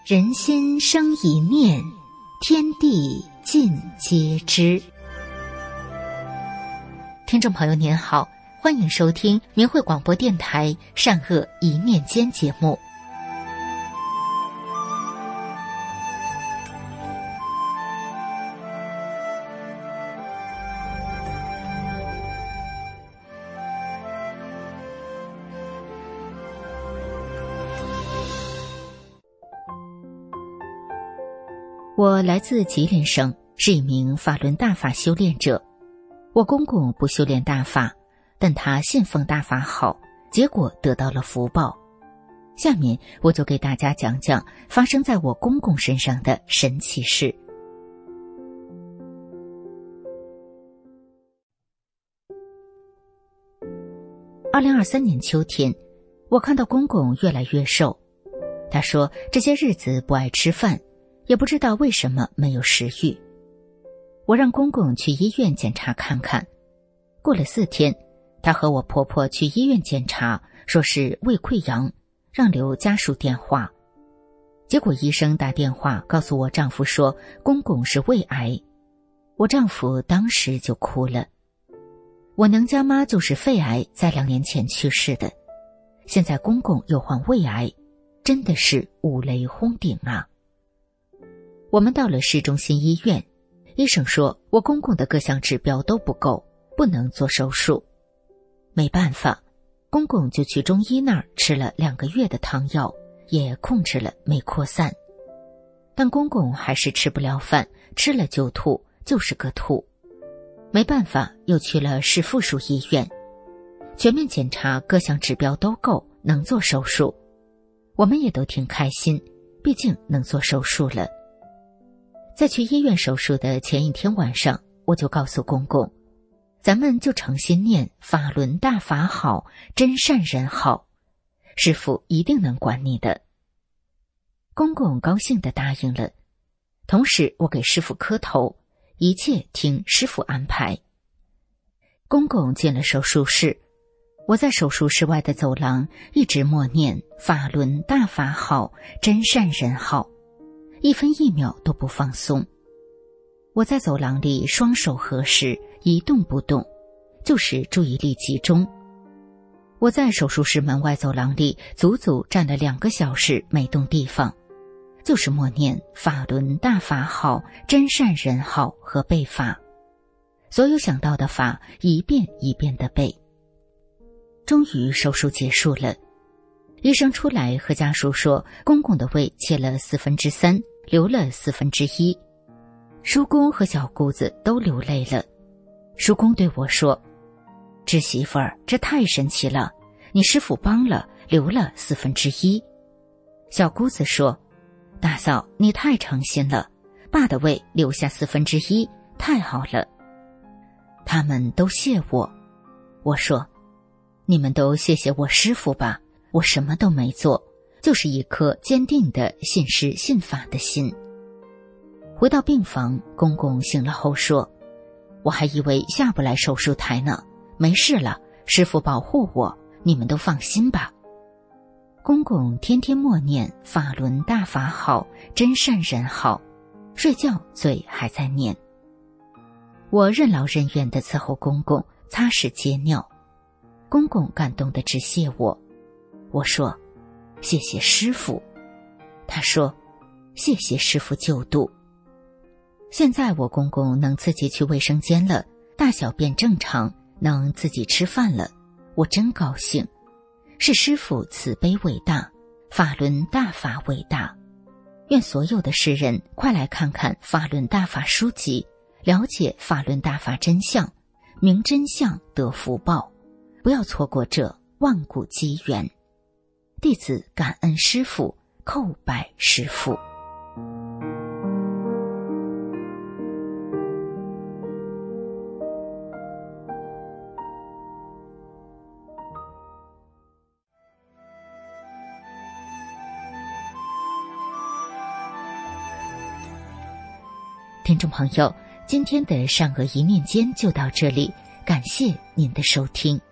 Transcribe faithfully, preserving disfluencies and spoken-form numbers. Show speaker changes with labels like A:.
A: 人心生一念，天地尽皆知。听众朋友您好，欢迎收听明慧广播电台善恶一念间节目。我来自吉林省，是一名法轮大法修炼者。我公公不修炼大法，但他信奉大法好，结果得到了福报。下面我就给大家讲讲发生在我公公身上的神奇事。二零二三年秋天，我看到公公越来越瘦。他说这些日子不爱吃饭，也不知道为什么没有食欲。我让公公去医院检查看看。过了四天，他和我婆婆去医院检查，说是胃溃疡，让留家属电话。结果医生打电话告诉我丈夫说公公是胃癌。我丈夫当时就哭了。我娘家妈就是肺癌，在两年前去世的，现在公公又患胃癌，真的是五雷轰顶啊。我们到了市中心医院，医生说我公公的各项指标都不够，不能做手术。没办法，公公就去中医那儿吃了两个月的汤药，也控制了没扩散。但公公还是吃不了饭，吃了就吐，就是个吐。没办法，又去了市附属医院，全面检查各项指标都够，能做手术。我们也都挺开心，毕竟能做手术了。在去医院手术的前一天晚上，我就告诉公公，咱们就诚心念法轮大法好，真善人好，师父一定能管你的。公公高兴地答应了，同时我给师父磕头，一切听师父安排。公公进了手术室，我在手术室外的走廊一直默念法轮大法好，真善人好，一分一秒都不放松。我在走廊里双手合十，一动不动，就是注意力集中。我在手术室门外走廊里足足站了两个小时没动地方，就是默念法轮大法好，真善人好和背法，所有想到的法一遍一遍地背。终于手术结束了，医生出来和家属说公公的胃切了四分之三，流了四分之一。叔公和小姑子都流泪了。叔公对我说，侄媳妇儿，这太神奇了，你师父帮了，流了四分之一。小姑子说，大嫂你太诚心了，爸的胃留下四分之一，太好了。他们都谢我。我说，你们都谢谢我师父吧，我什么都没做，就是一颗坚定的信师信法的心。回到病房，公公醒了后说，我还以为下不来手术台呢，没事了，师父保护我，你们都放心吧。公公天天默念法轮大法好，真善人好，睡觉嘴还在念。我任劳任怨地伺候公公，擦拭接尿。公公感动地直谢我。我说，谢谢师父。他说，谢谢师父救度。现在我公公能自己去卫生间了，大小便正常，能自己吃饭了，我真高兴。是师父慈悲伟大，法轮大法伟大。愿所有的世人快来看看法轮大法书籍，了解法轮大法真相，明真相得福报，不要错过这万古机缘。弟子感恩师父，叩拜师父。听众朋友，今天的善恶一念间就到这里，感谢您的收听。